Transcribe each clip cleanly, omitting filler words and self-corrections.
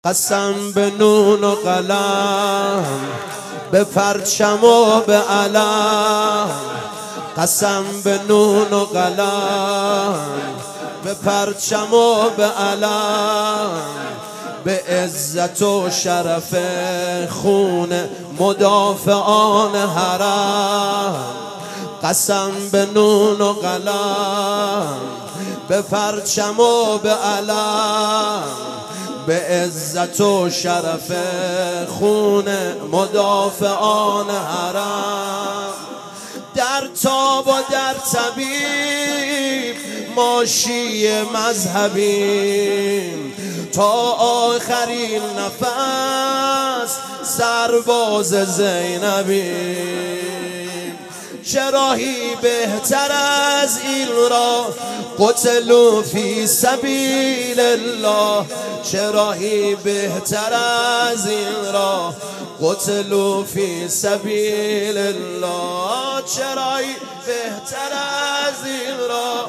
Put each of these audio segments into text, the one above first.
قسم به نون و قلم، به پرچم و به علم. قسم به نون و قلم، به پرچم و به علم. به عزت و شرف خون مدافعان حرم. قسم به نون و قلم، به پرچم و به علم. به عزت و شرف خون مدافعان حرم. در تاب و در طبیب ما شیعه مذهبیم، تا آخرین نفس سرباز زینبیم. چه راهی بهتر از این را قتلوا فی سبیل الله. چه راهی بهتر از این را قتلوا فی سبیل الله. چه راهی بهتر از این را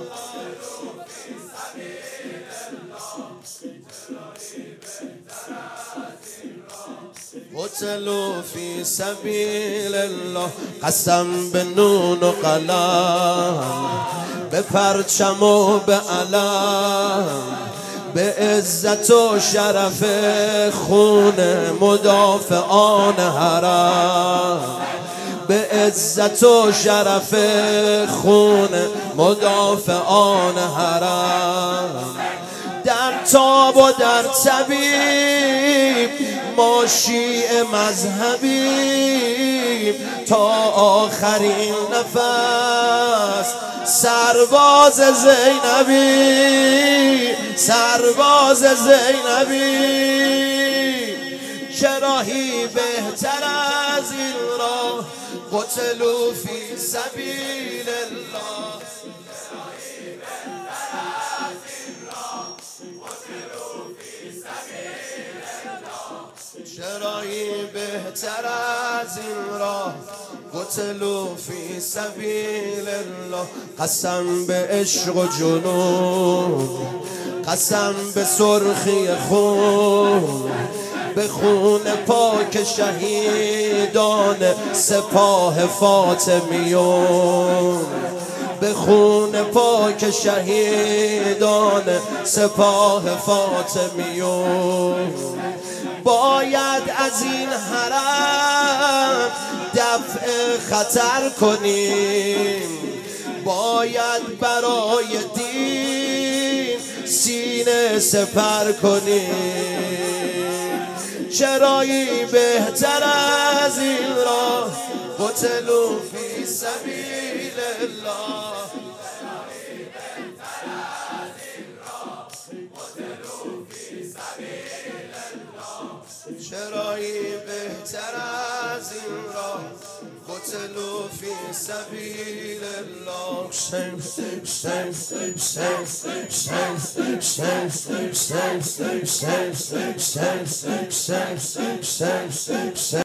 قتلوا فی سبیل الله. قسم به نون و قلم، به پرچم و به علم. به عزت و شرف خون مدافعان حرم. به عزت و شرف خون مدافعان حرم. در تاب و در طبیب ما شیعه مذهبیم، تا آخرین نفس سرباز زینبی. سرباز زینبی. چه راهی بهتر از این را قتلوا فی سبیل الله. چرایی بهتر از این را قتلوا فی سبیل الله. قسم به عشق و جنون، قسم به سرخی خون. به خون پاک شهیدان سپاه فاطمیون. به خون پاک شهیدان سپاه فاطمیون. باید از این حرم دفع خطر کنیم. باید برای دین سینه سپر کنیم. چرایی بهتر از این را قتلوا فی سبیل الله. چرایی بهتر از این را قتلوا فی سبیل الله.